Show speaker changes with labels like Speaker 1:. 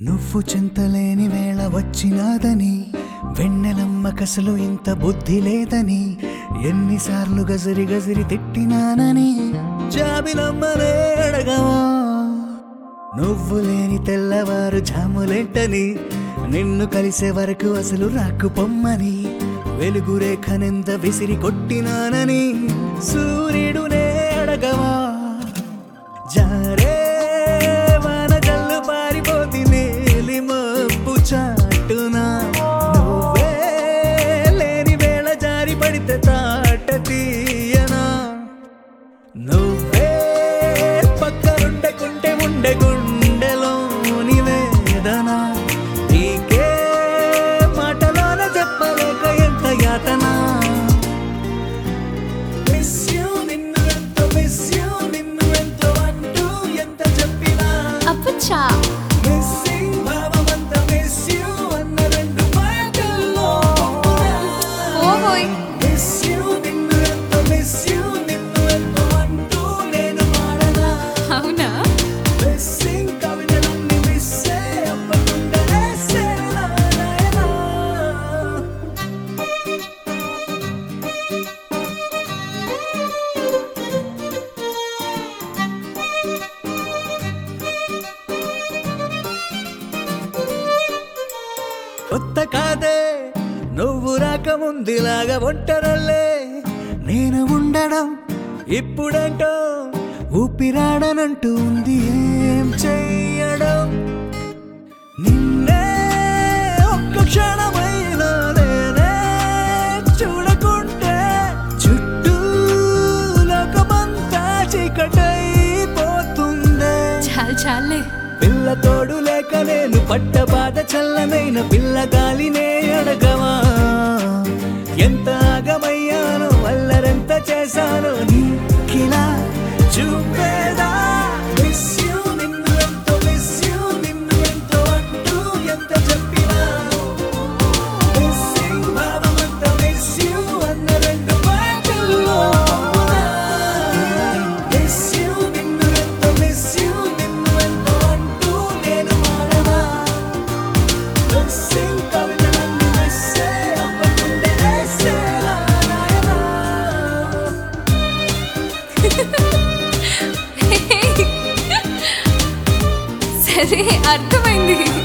Speaker 1: నువ్వు చింతలేని వేళ వచ్చినాదని వెన్నెలమ్మ కసలు ఇంత బుద్ధి లేదని ఎన్నిసార్లు గజరి గజరి తిట్టినానని జాబిలమ్మనే అడగవా నువ్వు లేని తెల్లవారు జాములేంటని నిన్ను కలిసే వరకు అసలు రాకు పొమ్మని వెలుగు రేఖనెంత విసిరి కొట్టినానని సూర్యుడునే అడగవా జారే వాన జల్లు పారిపోతి నీలి మబ్బు చాటునా నువ్వే లేని వేళ జారి పడితే తాట తీయనా నువ్వే పక్కనుండకుంటే ఉండే గుండెలోని వేదన నీకే మాటలోన చెప్పలేక ఎంత యాతన
Speaker 2: అప్పుచా ఓహోయ్ అవునా
Speaker 1: కొత్త కాదే నువ్వు రాకముందులాగా ఒంటరల్లే నేను ఉండడం ఇప్పుడంటో ఊపిరాడనంటూ ఉంది ఏం చెయ్యడం నిన్నే ఒక్క క్షణమైనా నేనే చూడకుంటే చుట్టూ లోకమంతా చీకటైపోతుందే
Speaker 2: చాలు చాలే
Speaker 1: పిల్ల తోడు లేక నేను పట్ట బాధ చల్లనైన పిల్ల గాలినే అడగవా ఎంత ఆగమయ్యాను వల్లరెంత చేశాను నీకిలా చూపేదా నిన్ను ఎంతో అంటూ ఎంత చెప్పినా భావమంతా మిస్ యూ అన్న రెండు మాటల్లో
Speaker 2: సరే అర్థమైంది.